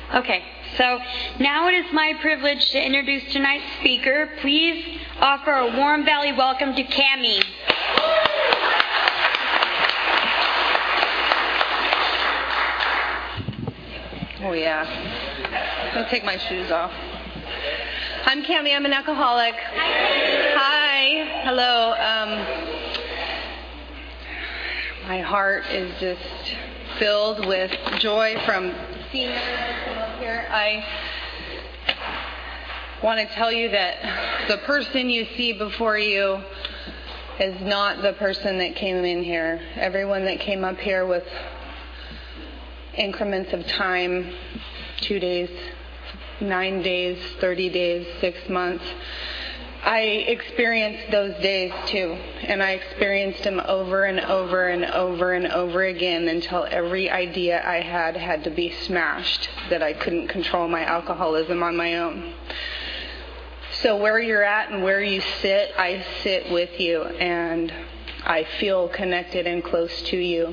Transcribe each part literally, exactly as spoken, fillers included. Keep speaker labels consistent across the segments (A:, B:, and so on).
A: Okay, so now it is my privilege to introduce tonight's speaker. Please offer a warm Valley welcome to Cammie.
B: Oh yeah. I'm going to take my shoes off. I'm Cammie. I'm an alcoholic. Hi. Hi. Hello. Um, my heart is just filled with joy from seeing everyone come up here. I want to tell you that the person you see before you is not the person that came in here. Everyone that came up here with increments of time, two days, nine days, thirty days, six months. I experienced those days too, and I experienced them over and over and over and over again until every idea I had had to be smashed, that I couldn't control my alcoholism on my own. So where you're at and where you sit, I sit with you, and I feel connected and close to you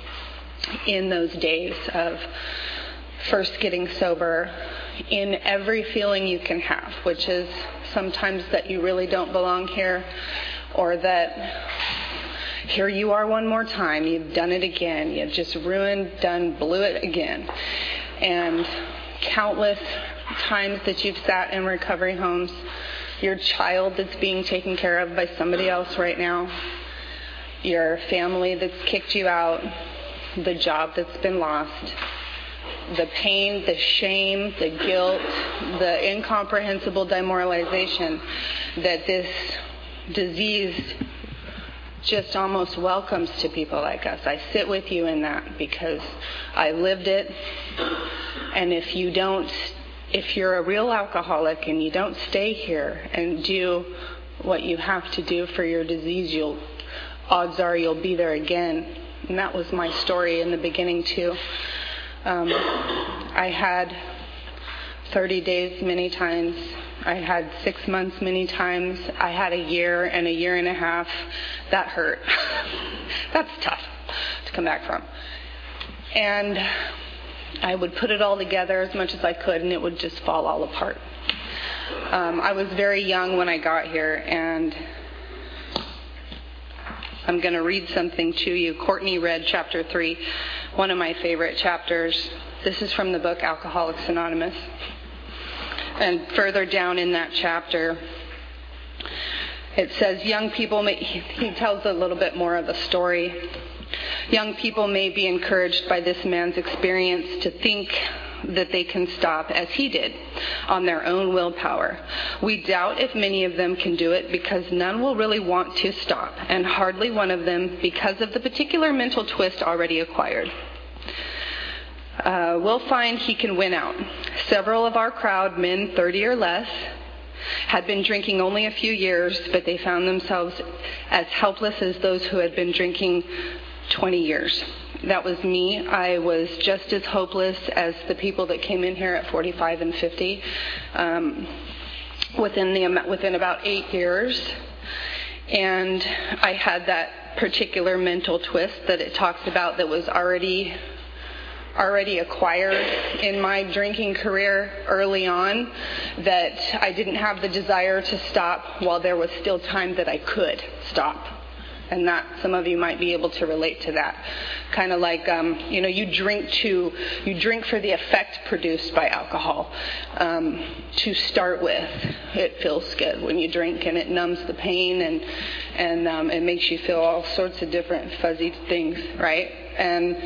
B: in those days of first getting sober, in every feeling you can have, which is sometimes that you really don't belong here, or that here you are one more time, you've done it again, you've just ruined, done, blew it again. And countless times that you've sat in recovery homes, your child that's being taken care of by somebody else right now, your family that's kicked you out, the job that's been lost, the pain, the shame, the guilt, the incomprehensible demoralization that this disease just almost welcomes to people like us. I sit with you in that because I lived it. And if you don't, if you're a real alcoholic and you don't stay here and do what you have to do for your disease, you'll, odds are you'll be there again. And that was my story in the beginning too. Um, I had thirty days many times. I had six months many times. I had a year and a year and a half. That hurt. That's tough to come back from. And I would put it all together as much as I could, and it would just fall all apart. Um, I was very young when I got here, and I'm going to read something to you. Courtney read chapter three, one of my favorite chapters. This is from the book Alcoholics Anonymous. And further down in that chapter, it says, young people may, he tells a little bit more of a story. Young people may be encouraged by this man's experience to think that they can stop, as he did, on their own willpower. We doubt if many of them can do it because none will really want to stop, and hardly one of them because of the particular mental twist already acquired. Uh, we'll find he can win out. Several of our crowd, men thirty or less, had been drinking only a few years, but they found themselves as helpless as those who had been drinking twenty years. That was me. I was just as hopeless as the people that came in here at forty-five and fifty. Um, within the within about eight years, and I had that particular mental twist that it talks about that was already already acquired in my drinking career early on, that I didn't have the desire to stop while there was still time that I could stop. And that some of you might be able to relate to that. Kind of like, um, you know, you drink to, you drink for the effect produced by alcohol. Um, to start with, it feels good when you drink, and it numbs the pain, and and um, it makes you feel all sorts of different fuzzy things, right? And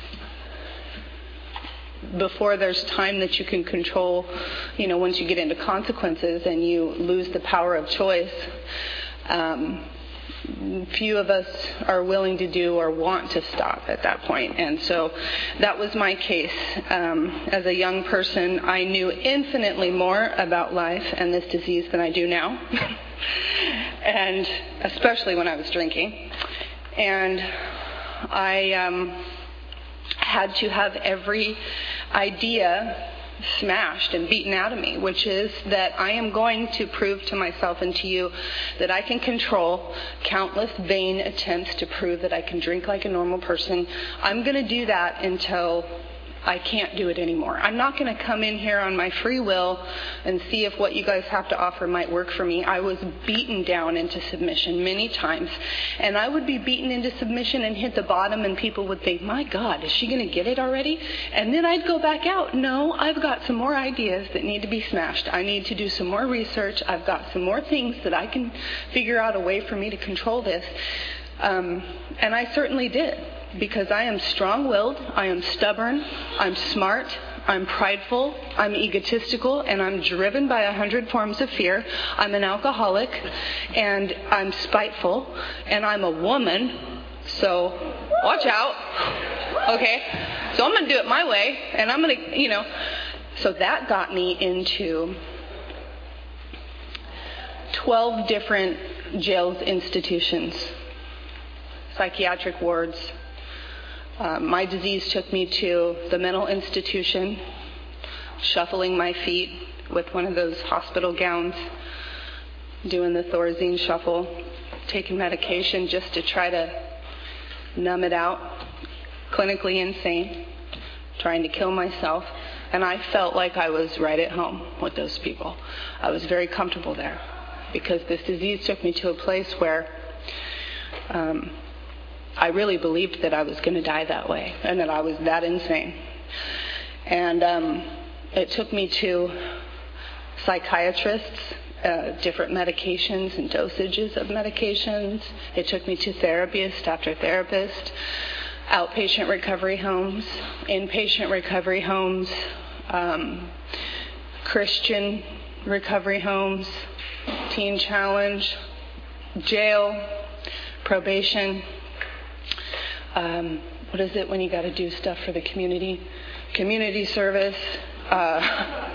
B: before there's time that you can control, you know, once you get into consequences and you lose the power of choice, um, few of us are willing to do or want to stop at that point. And so that was my case. Um, as a young person, I knew infinitely more about life and this disease than I do now, and especially when I was drinking. And I um, had to have every idea smashed and beaten out of me, which is that I am going to prove to myself and to you that I can control countless vain attempts to prove that I can drink like a normal person. I'm going to do that until I can't do it anymore. I'm not going to come in here on my free will and see if what you guys have to offer might work for me. I was beaten down into submission many times. And I would be beaten into submission and hit the bottom, and people would think, my God, is she going to get it already? And then I'd go back out. No, I've got some more ideas that need to be smashed. I need to do some more research. I've got some more things that I can figure out a way for me to control this. Um, and I certainly did. Because I am strong-willed, I am stubborn, I'm smart, I'm prideful, I'm egotistical, and I'm driven by a hundred forms of fear. I'm an alcoholic, and I'm spiteful, and I'm a woman, so watch out. Okay? So I'm going to do it my way, and I'm going to, you know. So that got me into twelve different jails, institutions, psychiatric wards. Uh, my disease took me to the mental institution, shuffling my feet with one of those hospital gowns, doing the Thorazine shuffle, taking medication just to try to numb it out, clinically insane, trying to kill myself. And I felt like I was right at home with those people. I was very comfortable there because this disease took me to a place where um, I really believed that I was going to die that way and that I was that insane. And um, it took me to psychiatrists, uh, different medications and dosages of medications. It took me to therapist after therapist, outpatient recovery homes, inpatient recovery homes, um, Christian recovery homes, teen challenge, jail, probation. Um, what is it when you got to do stuff for the community? Community service. Uh,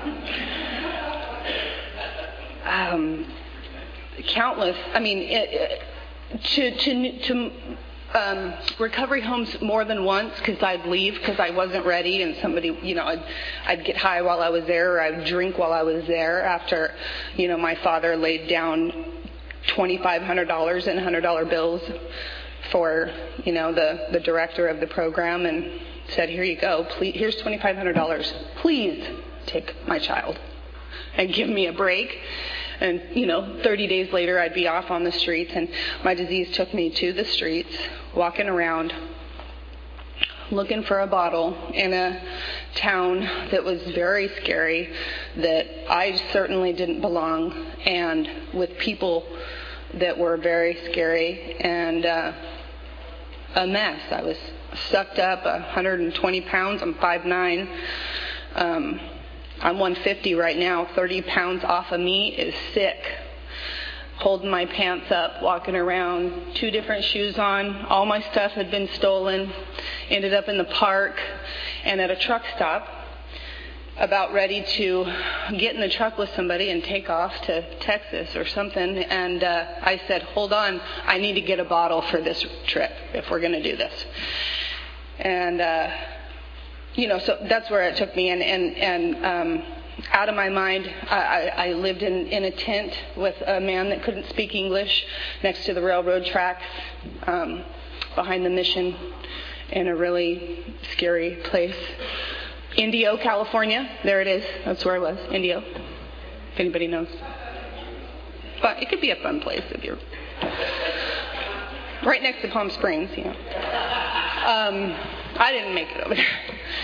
B: um, countless. I mean, it, it, to to to um, recovery homes more than once because I'd leave because I wasn't ready, and somebody, you know, I'd, I'd get high while I was there, or I'd drink while I was there. After, you know, my father laid down twenty-five hundred dollars in one hundred dollar bills for, you know, the, the director of the program, and said, here you go, please, here's twenty-five hundred dollars. Please take my child and give me a break. And, you know, thirty days later, I'd be off on the streets, and my disease took me to the streets, walking around, looking for a bottle in a town that was very scary, that I certainly didn't belong, and with people that were very scary, and uh, a mess. I was sucked up, one hundred twenty pounds. I'm five nine. Um, I'm one fifty right now. thirty pounds off of me is sick. Holding my pants up, walking around, two different shoes on. All my stuff had been stolen. Ended up in the park and at a truck stop, about ready to get in the truck with somebody and take off to Texas or something. And uh, I said, hold on, I need to get a bottle for this trip if we're going to do this. And, uh, you know, so that's where it took me. And, and, and um, out of my mind, I, I, I lived in, in a tent with a man that couldn't speak English next to the railroad tracks, um, behind the mission, in a really scary place. Indio, California. There it is. That's where I was. Indio. If anybody knows. But it could be a fun place if you're right next to Palm Springs, you know. Um, I didn't make it over there.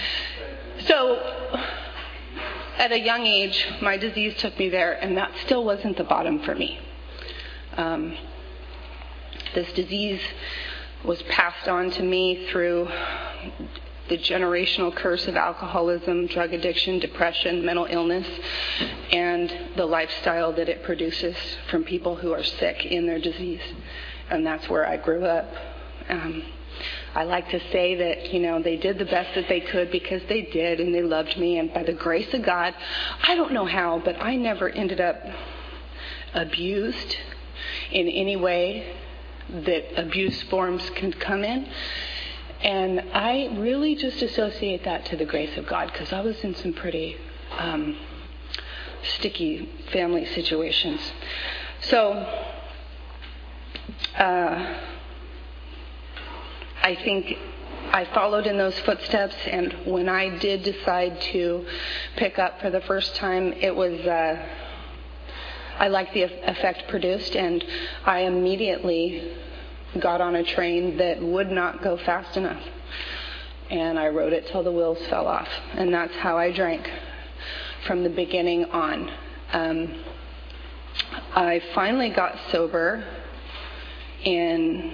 B: So at a young age, my disease took me there, and that still wasn't the bottom for me. Um, this disease was passed on to me through the generational curse of alcoholism, drug addiction, depression, mental illness, and the lifestyle that it produces from people who are sick in their disease. And that's where I grew up. Um, I like to say that, you know, they did the best that they could because they did, and they loved me. And by the grace of God, I don't know how, but I never ended up abused in any way that abuse forms can come in. And I really just associate that to the grace of God, because I was in some pretty um, sticky family situations. So uh, I think I followed in those footsteps, and when I did decide to pick up for the first time, it was, uh, I liked the effect produced, and I immediately got on a train that would not go fast enough. And I rode it till the wheels fell off. And that's how I drank from the beginning on. Um, I finally got sober in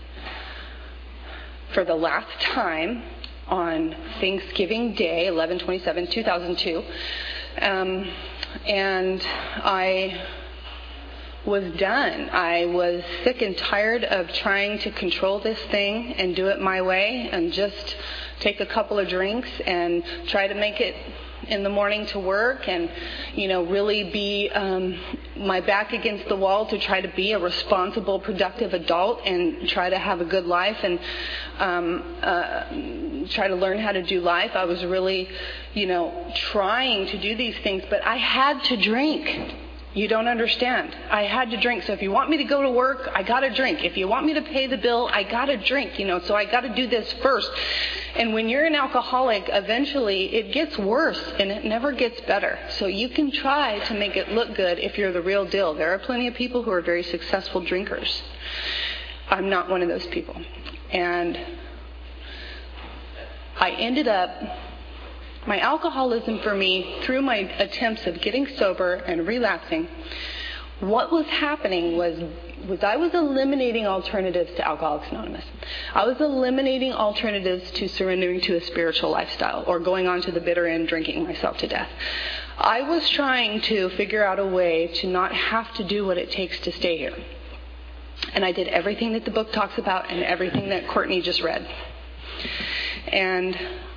B: for the last time on Thanksgiving Day, eleven twenty-seven two thousand two. Um, and I was done. I was sick and tired of trying to control this thing and do it my way and just take a couple of drinks and try to make it in the morning to work and, you know, really be um, my back against the wall to try to be a responsible, productive adult and try to have a good life and um, uh, try to learn how to do life. I was really, you know, trying to do these things, but I had to drink. You don't understand. I had to drink. So if you want me to go to work, I got to drink. If you want me to pay the bill, I got to drink, you know, so I got to do this first. And when you're an alcoholic, eventually it gets worse and it never gets better. So you can try to make it look good if you're the real deal. There are plenty of people who are very successful drinkers. I'm not one of those people. And I ended up... My alcoholism for me, through my attempts of getting sober and relapsing, what was happening was, was I was eliminating alternatives to Alcoholics Anonymous. I was eliminating alternatives to surrendering to a spiritual lifestyle or going on to the bitter end, drinking myself to death. I was trying to figure out a way to not have to do what it takes to stay here. And I did everything that the book talks about and everything that Courtney just read. And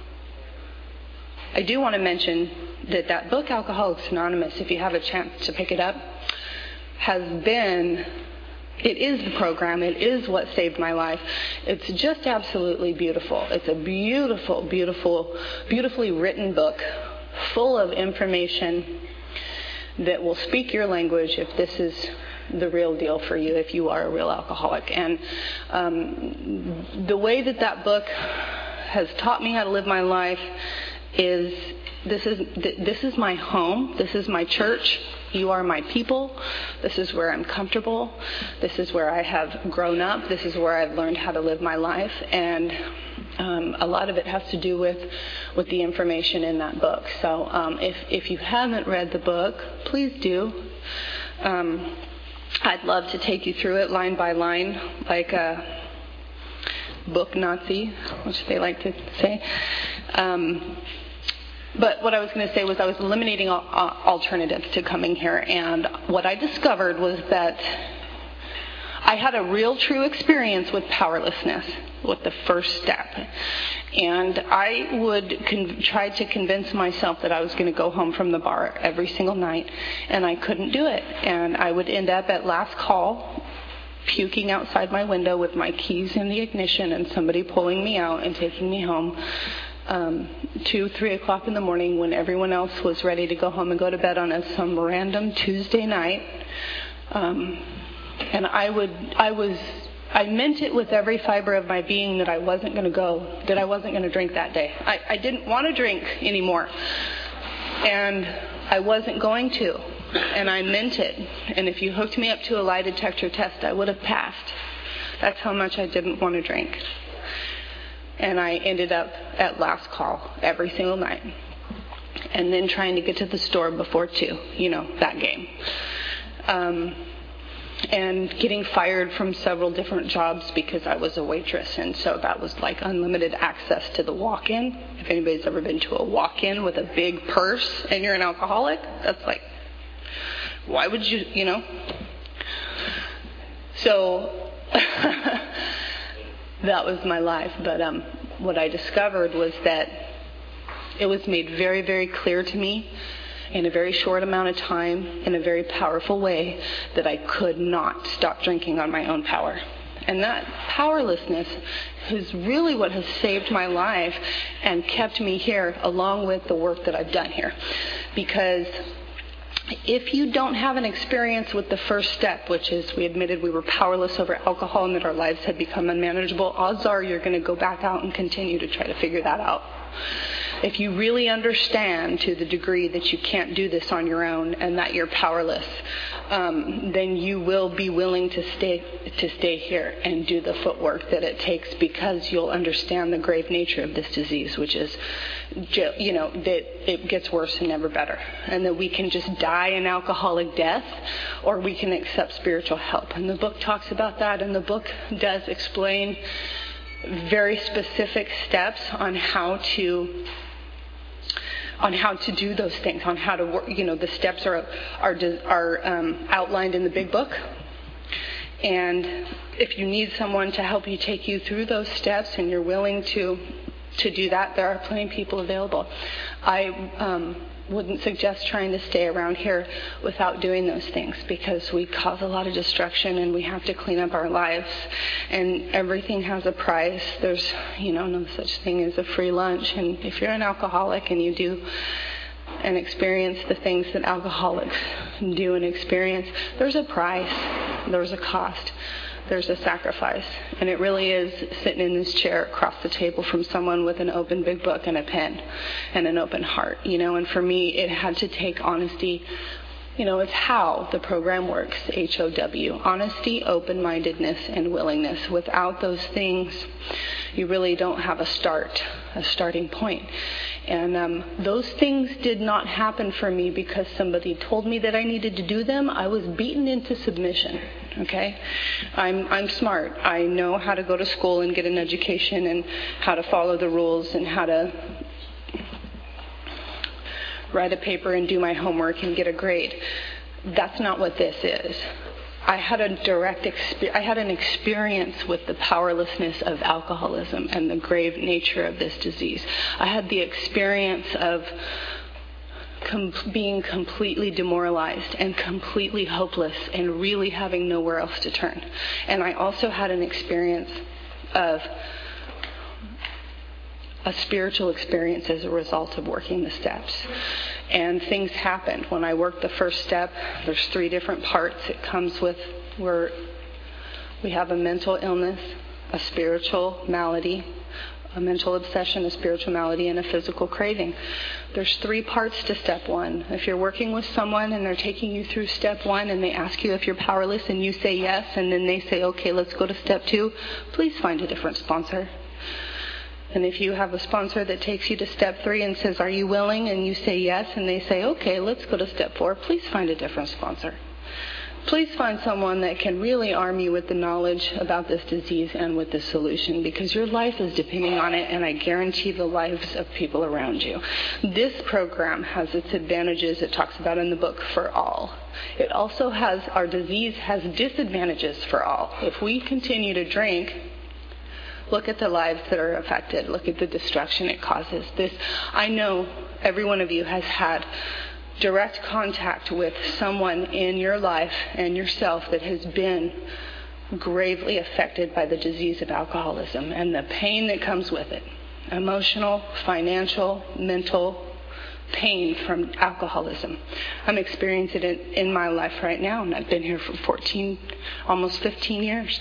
B: I do want to mention that that book, Alcoholics Anonymous, if you have a chance to pick it up, has been, it is the program. It is what saved my life. It's just absolutely beautiful. It's a beautiful, beautiful, beautifully written book full of information that will speak your language if this is the real deal for you, if you are a real alcoholic. And um, the way that that book has taught me how to live my life is this is this is my home. This is my church. You are my people. This is where I'm comfortable. This is where I have grown up. This is where I've learned how to live my life. And um, a lot of it has to do with with the information in that book. So um, if if you haven't read the book, please do. Um, I'd love to take you through it line by line, like a book Nazi, which they like to say. Um, But what I was going to say was I was eliminating alternatives to coming here, and what I discovered was that I had a real true experience with powerlessness with the first step. And I would con- try to convince myself that I was going to go home from the bar every single night, and I couldn't do it. And I would end up at last call puking outside my window with my keys in the ignition and somebody pulling me out and taking me home. Um, two, three o'clock in the morning when everyone else was ready to go home and go to bed on a, some random Tuesday night. Um, and I would, I was, I meant it with every fiber of my being that I wasn't going to go, that I wasn't going to drink that day. I, I didn't want to drink anymore. And I wasn't going to. And I meant it. And if you hooked me up to a lie detector test, I would have passed. That's how much I didn't want to drink. And I ended up at last call every single night. And then trying to get to the store before two, you know, that game. Um, and getting fired from several different jobs because I was a waitress. And so that was like unlimited access to the walk-in. If anybody's ever been to a walk-in with a big purse and you're an alcoholic, that's like, why would you, you know? So that was my life. But um, what I discovered was that it was made very, very clear to me in a very short amount of time, in a very powerful way, that I could not stop drinking on my own power. And that powerlessness is really what has saved my life and kept me here, along with the work that I've done here. Because If you don't have an experience with the first step, which is we admitted we were powerless over alcohol and that our lives had become unmanageable, odds are you're going to go back out and continue to try to figure that out. If you really understand to the degree that you can't do this on your own and that you're powerless, um, then you will be willing to stay to stay here and do the footwork that it takes, because you'll understand the grave nature of this disease, which is, you know, that it gets worse and never better, and that we can just die an alcoholic death, or we can accept spiritual help. And the book talks about that, and the book does explain very specific steps on how to on how to do those things, on how to work. You know, the steps are are are um, outlined in the big book. And if you need someone to help you take you through those steps, and you're willing to to do that, there are plenty of people available. I um, wouldn't suggest trying to stay around here without doing those things, because we cause a lot of destruction and we have to clean up our lives, and everything has a price. There's, you know, no such thing as a free lunch. And if you're an alcoholic and you do and experience the things that alcoholics do and experience, there's a price, there's a cost, there's a sacrifice. And it really is sitting in this chair across the table from someone with an open big book and a pen and an open heart, you know. And for me, it had to take honesty. You know, it's how the program works, H O W. Honesty, open-mindedness, and willingness. Without those things, you really don't have a start, a starting point. And um, those things did not happen for me because somebody told me that I needed to do them. I was beaten into submission, okay? I'm I'm smart. I know how to go to school and get an education, and how to follow the rules, and how to write a paper and do my homework and get a grade. That's not what this is. I had a direct exper- I had an experience with the powerlessness of alcoholism and the grave nature of this disease. I had the experience of com- being completely demoralized and completely hopeless and really having nowhere else to turn. And I also had an experience of a spiritual experience as a result of working the steps. And things happened. When I worked the first step, there's three different parts it comes with, where we have a mental illness, a spiritual malady, a mental obsession, a spiritual malady, and a physical craving. There's three parts to step one. If you're working with someone and they're taking you through step one and they ask you if you're powerless and you say yes, and then they say, okay, let's go to step two, please find a different sponsor. And if you have a sponsor that takes you to step three and says, are you willing? And you say yes, and they say, okay, let's go to step four, please find a different sponsor. Please find someone that can really arm you with the knowledge about this disease and with the solution, because your life is depending on it, and I guarantee the lives of people around you. This program has its advantages it talks about in the book for all. It also has, our disease has disadvantages for all. If we continue to drink, look at the lives that are affected. Look at the destruction it causes. This, I know every one of you has had direct contact with someone in your life and yourself that has been gravely affected by the disease of alcoholism and the pain that comes with it. Emotional, financial, mental pain from alcoholism. I'm experiencing it in my life right now, and I've been here for fourteen, almost fifteen years.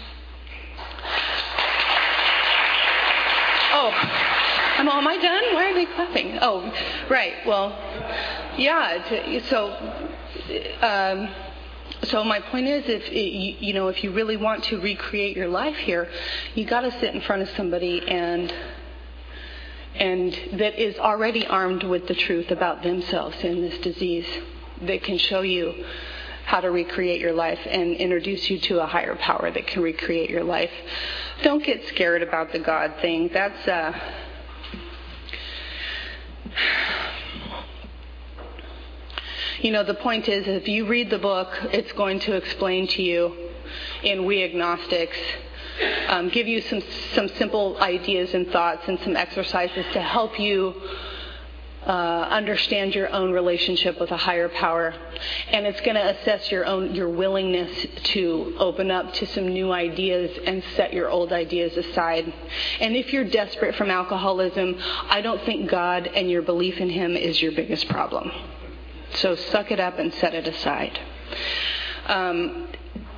B: Oh, am, am I done? Why are they clapping? Oh, right. Well, yeah. So, um, so my point is, if it, you know, if you really want to recreate your life here, you got to sit in front of somebody and and that is already armed with the truth about themselves in this disease, that can show you how to recreate your life and introduce you to a higher power that can recreate your life. Don't get scared about the God thing. That's uh you know, the point is, if you read the book, it's going to explain to you in We Agnostics, um, give you some some simple ideas and thoughts and some exercises to help you Uh, understand your own relationship with a higher power, and it's going to assess your own your willingness to open up to some new ideas and set your old ideas aside. And if you're desperate from alcoholism, I don't think God and your belief in Him is your biggest problem. So suck it up and set it aside. Um,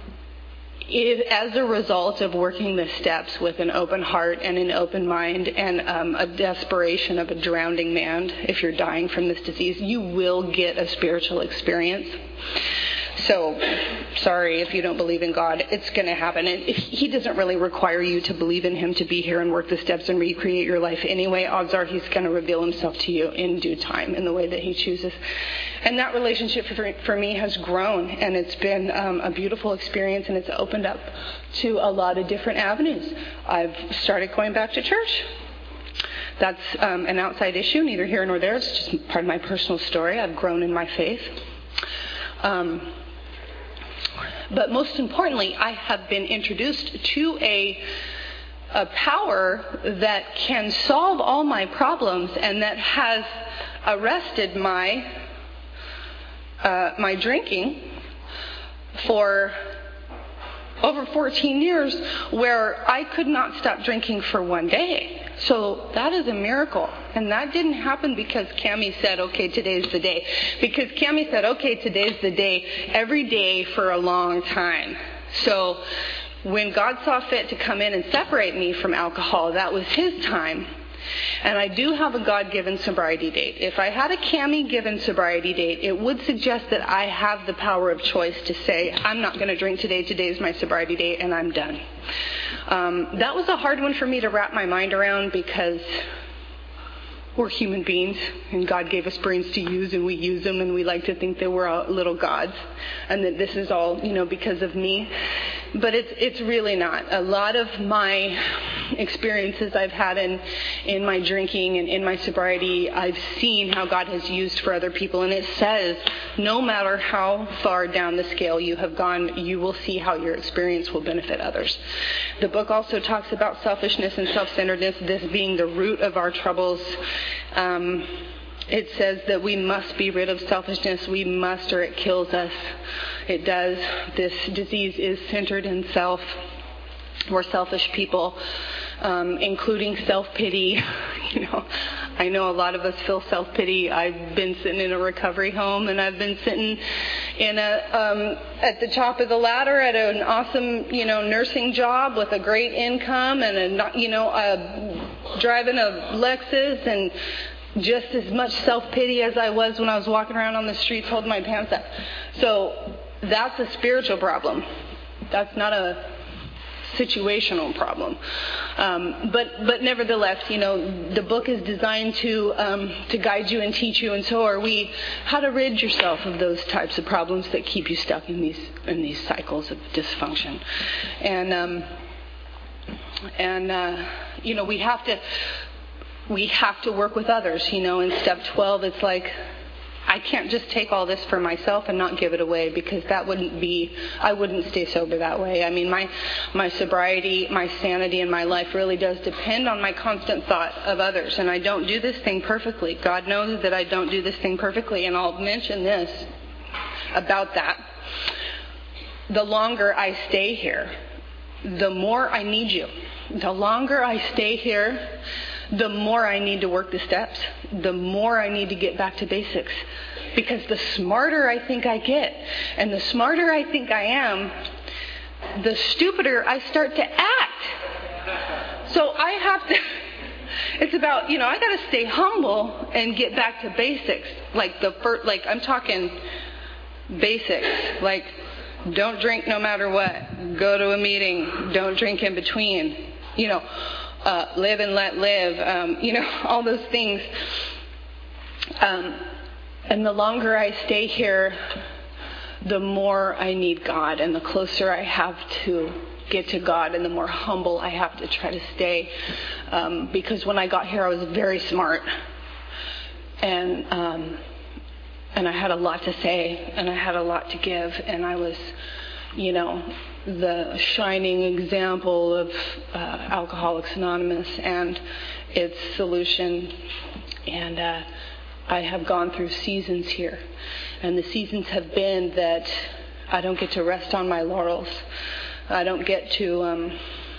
B: if, as a result of working the steps with an open heart and an open mind and um, a desperation of a drowning man, if you're dying from this disease, you will get a spiritual experience. So, sorry if you don't believe in God, it's going to happen. And he doesn't really require you to believe in him to be here and work the steps and recreate your life anyway. Odds are he's going to reveal himself to you in due time in the way that he chooses. And that relationship for, for me has grown, and it's been um, a beautiful experience, and it's opened up to a lot of different avenues. I've started going back to church. That's um, an outside issue, neither here nor there. It's just part of my personal story. I've grown in my faith. Um, But most importantly, I have been introduced to a, a power that can solve all my problems and that has arrested my uh, my drinking for over fourteen years, where I could not stop drinking for one day. So that is a miracle. And that didn't happen because Cammie said, okay, today's the day. Because Cammie said, okay, today's the day, every day for a long time. So when God saw fit to come in and separate me from alcohol, that was his time. And I do have a God-given sobriety date. If I had a Cammie-given sobriety date, it would suggest that I have the power of choice to say, I'm not going to drink today, today's my sobriety date, and I'm done. Um, that was a hard one for me to wrap my mind around because we're human beings, and God gave us brains to use, and we use them, and we like to think that we're little gods, and that this is all, you know, because of me. But it's it's really not. A lot of my experiences I've had in in my drinking and in my sobriety, I've seen how God has used for other people, and it says no matter how far down the scale you have gone, you will see how your experience will benefit others. The book also talks about selfishness and self-centeredness, this being the root of our troubles. Um, it says that we must be rid of selfishness. We must, or it kills us. It does. This disease is centered in self. We're selfish people, um, including self-pity. You know, I know a lot of us feel self-pity. I've been sitting in a recovery home, and I've been sitting in a um, at the top of the ladder at an awesome, you know, nursing job with a great income and a, you know, a, driving a Lexus, and just as much self-pity as I was when I was walking around on the streets holding my pants up. So that's a spiritual problem. That's not a situational problem. Um, but but nevertheless, you know, the book is designed to um, to guide you and teach you, and so are we, how to rid yourself of those types of problems that keep you stuck in these in these cycles of dysfunction. And um, and uh, you know, we have to we have to work with others. You know, in step twelve, it's like, I can't just take all this for myself and not give it away, because that wouldn't be, I wouldn't stay sober that way. I mean, my my sobriety, my sanity in my life really does depend on my constant thought of others. And I don't do this thing perfectly. God knows that I don't do this thing perfectly. And I'll mention this about that. The longer I stay here, the more I need you. The longer I stay here, the more I need to work the steps, the more I need to get back to basics. Because the smarter I think I get, and the smarter I think I am, the stupider I start to act. So I have to, it's about, you know, I got to stay humble and get back to basics. Like the first, like I'm talking basics, like don't drink no matter what, go to a meeting, don't drink in between, you know, Uh, live and let live, um, you know, all those things. Um, and the longer I stay here, the more I need God, and the closer I have to get to God, and the more humble I have to try to stay. Um, because when I got here, I was very smart, and um, and I had a lot to say, and I had a lot to give, and I was, you know, the shining example of uh, Alcoholics Anonymous and its solution. And uh, I have gone through seasons here. And the seasons have been that I don't get to rest on my laurels. I don't get to, um,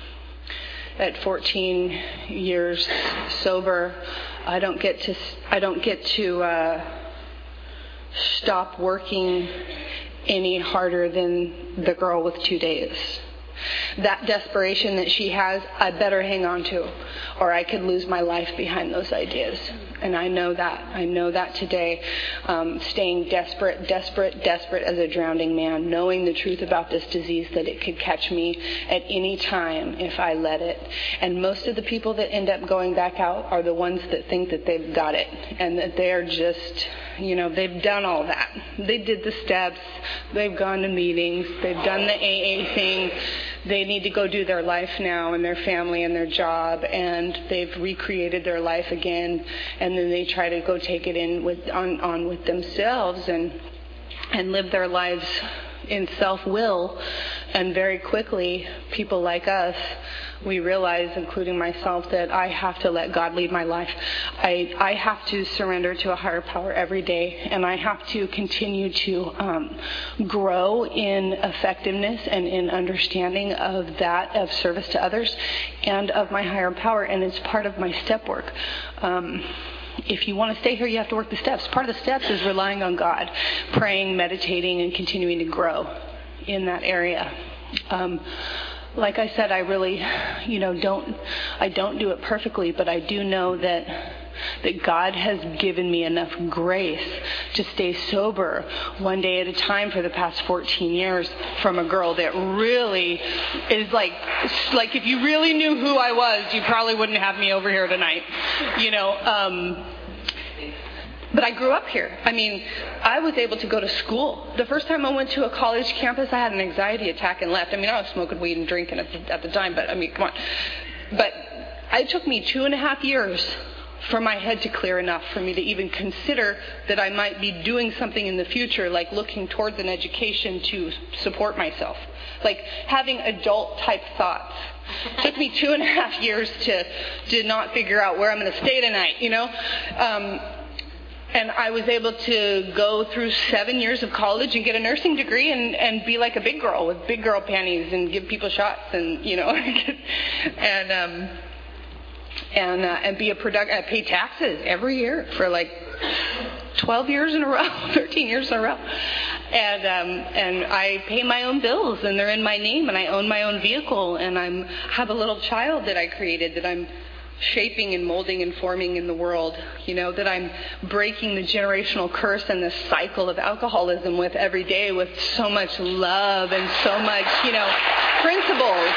B: at fourteen years sober, I don't get to, I don't get to uh, stop working any harder than the girl with two days. That desperation that she has, I better hang on to, or I could lose my life behind those ideas. And I know that. I know that today. Um, staying desperate, desperate, desperate as a drowning man, knowing the truth about this disease, that it could catch me at any time if I let it. And most of the people that end up going back out are the ones that think that they've got it and that they're just, you know, they've done all that. They did the steps. They've gone to meetings. They've done the A A thing. They need to go do their life now and their family and their job, and they've recreated their life again, and then they try to go take it in with on, on with themselves and and live their lives in self-will. And very quickly, people like us, we realize, including myself, that I have to let God lead my life. I, I have to surrender to a higher power every day, and I have to continue to um, grow in effectiveness and in understanding of that, of service to others, and of my higher power, and it's part of my step work. Um, If you want to stay here, you have to work the steps. Part of the steps is relying on God, praying, meditating, and continuing to grow in that area. Um, like I said, I really, you know, don't, I don't do it perfectly, but I do know that that God has given me enough grace to stay sober one day at a time for the past fourteen years from a girl that really is like, like if you really knew who I was, you probably wouldn't have me over here tonight, you know. Um, But I grew up here. I mean, I was able to go to school. The first time I went to a college campus, I had an anxiety attack and left. I mean, I was smoking weed and drinking at the, at the time, but I mean, come on. But it took me two and a half years for my head to clear enough for me to even consider that I might be doing something in the future, like looking towards an education to support myself, like having adult-type thoughts. It took me two and a half years to, to not figure out where I'm going to stay tonight, you know. Um, And I was able to go through seven years of college and get a nursing degree and, and be like a big girl with big girl panties and give people shots and, you know, and um, and uh, and be a product. I pay taxes every year for like twelve years in a row, thirteen years in a row, and um, and I pay my own bills and they're in my name and I own my own vehicle and I'm have a little child that I created that I'm shaping and molding and forming in the world, you know, that I'm breaking the generational curse and the cycle of alcoholism with every day with so much love and so much, you know, principles.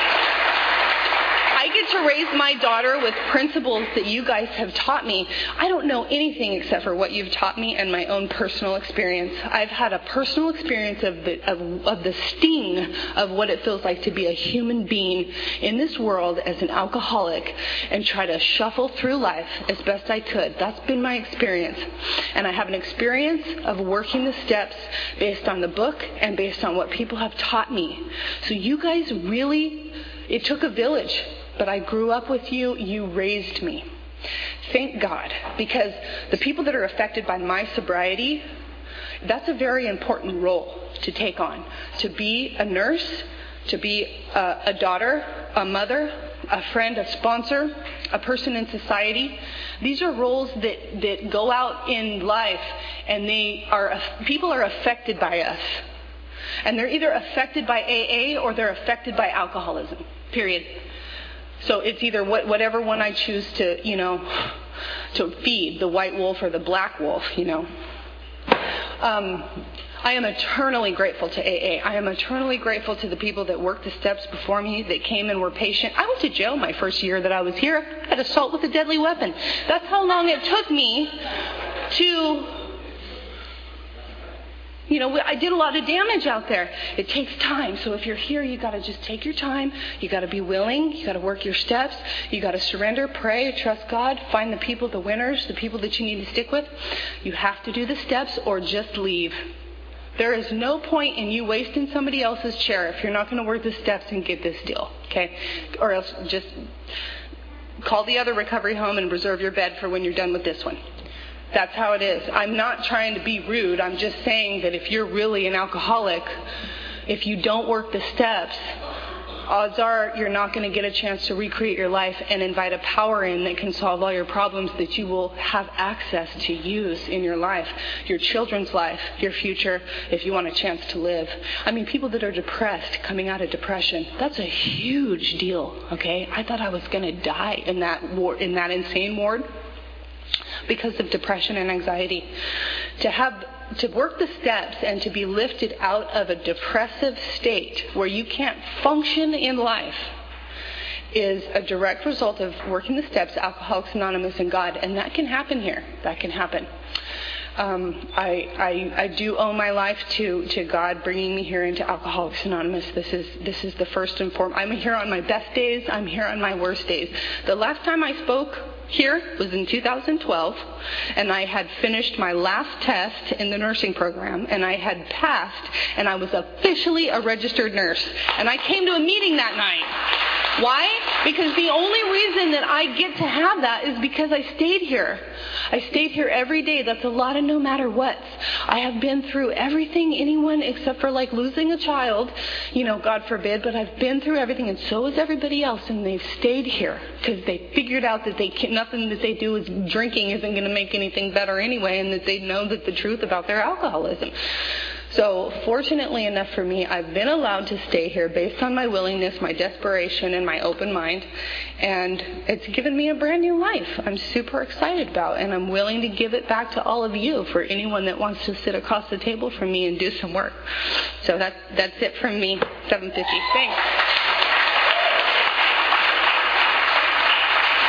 B: I get to raise my daughter with principles that you guys have taught me. I don't know anything except for what you've taught me and my own personal experience. I've had a personal experience of the of, of the sting of what it feels like to be a human being in this world as an alcoholic and try to shuffle through life as best I could. That's been my experience. And I have an experience of working the steps based on the book and based on what people have taught me. So you guys really, it took a village. But I grew up with you. You raised me. Thank God. Because the people that are affected by my sobriety, that's a very important role to take on. To be a nurse, to be a, a daughter, a mother, a friend, a sponsor, a person in society. These are roles that, that go out in life and they are, people are affected by us. And they're either affected by A A or they're affected by alcoholism. Period. So it's either what, whatever one I choose to, you know, to feed, the white wolf or the black wolf, you know. Um, I am eternally grateful to A A. I am eternally grateful to the people that worked the steps before me, that came and were patient. I went to jail my first year that I was here. I had assault with a deadly weapon. That's how long it took me to... You know, I did a lot of damage out there. It takes time. So if you're here, you got to just take your time. You got to be willing. You got to work your steps. You got to surrender, pray, trust God, find the people, the winners, the people that you need to stick with. You have to do the steps or just leave. There is no point in you wasting somebody else's chair if you're not going to work the steps and get this deal, okay? Or else just call the other recovery home and reserve your bed for when you're done with this one. That's how it is. I'm not trying to be rude. I'm just saying that if you're really an alcoholic, if you don't work the steps, odds are you're not going to get a chance to recreate your life and invite a power in that can solve all your problems that you will have access to use in your life, your children's life, your future, if you want a chance to live. I mean, people that are depressed, coming out of depression, that's a huge deal, okay? I thought I was going to die in that ward, in that insane ward because of depression and anxiety. To have to work the steps and to be lifted out of a depressive state where you can't function in life is a direct result of working the steps, Alcoholics Anonymous, and God. And that can happen here. That can happen. Um, I, I I do owe my life to, to God bringing me here into Alcoholics Anonymous. This is this is the first and foremost. I'm here on my best days. I'm here on my worst days. The last time I spoke here was in two thousand twelve, and I had finished my last test in the nursing program, and I had passed, and I was officially a registered nurse. And I came to a meeting that night. Why? Because the only reason that I get to have that is because I stayed here. I stayed here every day. That's a lot of no matter what. I have been through everything, anyone except for like losing a child, you know, God forbid, but I've been through everything, and so has everybody else, and they've stayed here because they figured out that they can, nothing that they do is drinking isn't going to make anything better anyway, and that they know that the truth about their alcoholism. So fortunately enough for me, I've been allowed to stay here based on my willingness, my desperation, and my open mind. And it's given me a brand new life I'm super excited about. And I'm willing to give it back to all of you for anyone that wants to sit across the table from me and do some work. So that, that's it from me. seven fifty. Thanks.